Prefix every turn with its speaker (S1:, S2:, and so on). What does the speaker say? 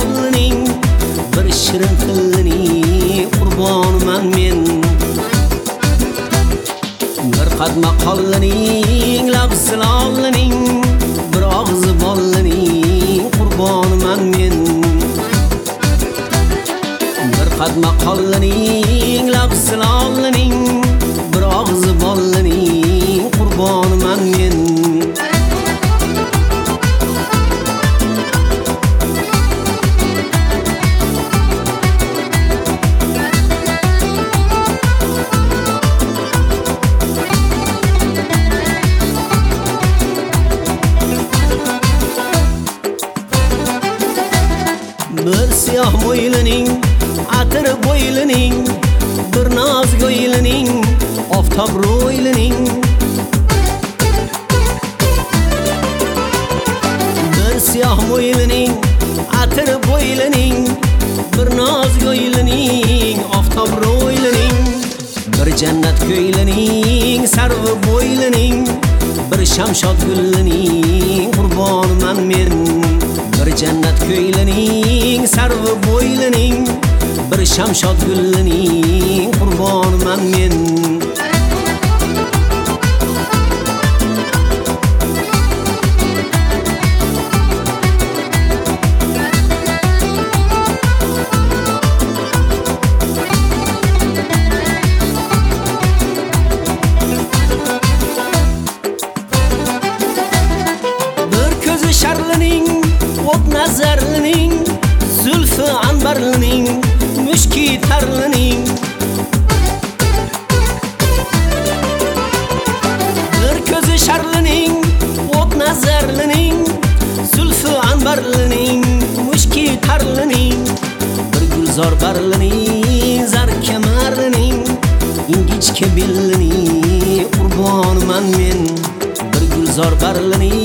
S1: holning, bir shirin tilning qurboniman men. Bir qadma qollining, labsilollining, bir og'iz bollining qurboniman men. Bir qadma qollining, labsilollining, bir og'iz bollining qurboniman men. Bir siyah mo'ylining, atir bo'ylining, bir noz go'ylining, oftob ro'ylining. Bir siyah mo'ylining, atir bo'ylining, bir noz go'ylining, oftob ro'ylining. Bir jannat ko'ylining, sarvi bo'ylining, bir shamshod gullining qurboniman men. Bir jannat ko'ylining, sarvi bo'ylining, bir shamshod gullining qurboniman men. Bir ko'zi sharlining, o't nazarlining, zulfi anbarlining, mushki tarlining. Bir ko'zi sharlining, o't nazarlining, zulfi anbarlining, mushki tarlining. Bir gulzor barlining, zar kamarlining, ingichka bellining qurboniman men. Bir gulzor barlining,